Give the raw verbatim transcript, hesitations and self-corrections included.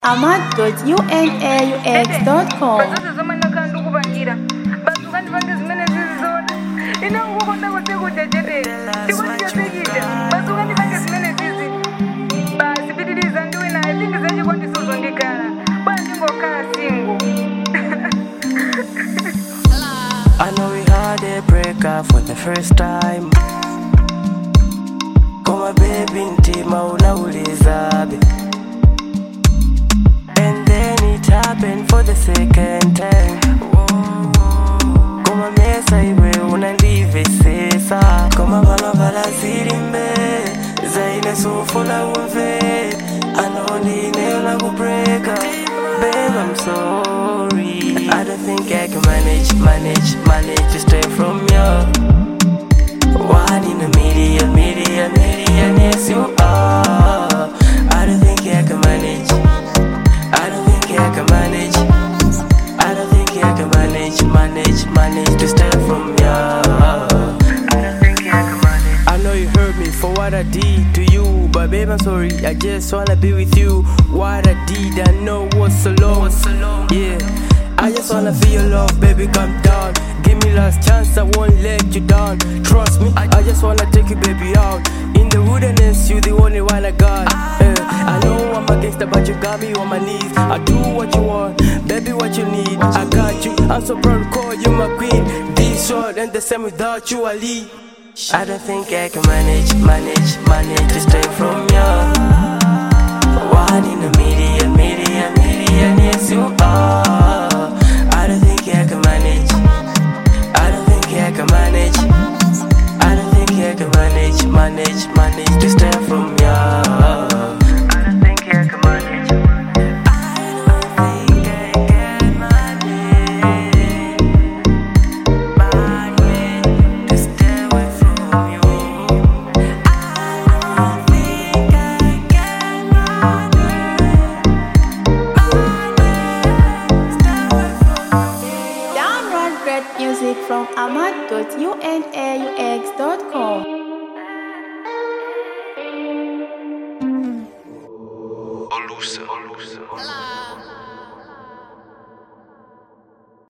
amad dot unaux dot com. I know we had a breakup for the first time. Koma baby ntima unaulizabe. And then it happened for the second time. Koma mesa iwe unandivesesa. Koma vala vala zirimbe zaine sufuna umve. Anondi neona kubreaka. Babe, I'm sorry. I don't think I can manage, manage, manage to stay from you. One in a million, million, million, yes you are. I don't think I can manage. I don't think I can manage. I don't think I can manage, manage, manage to stay from you. I don't think I can manage. I know you hurt me for what I did to you, but babe I'm sorry. I just wanna be with you. What I did, I know what's alone. Yeah, I just wanna feel your love, baby. Calm down. Give me last chance, I won't let you down. Trust me, I just wanna take you, baby, out in the wilderness. You the only one I got. Uh, I know I'm a gangster, but you got me on my knees. I do what you want, baby, what you need. I got you. I'm so proud to call you my queen. This short and the same without you, I leave. I don't think I can manage, manage, manage to stay from you. One in a million, million, million, yes you are. I don't think I can manage. I don't think I can manage. I don't think I can manage, manage, manage to stay from you. I don't think I can manage. I don't think I can manage, manage to stay away from you. I don't think I can manage, manage to stay away from you. Download great music from amad dot unaux dot com. Olusa.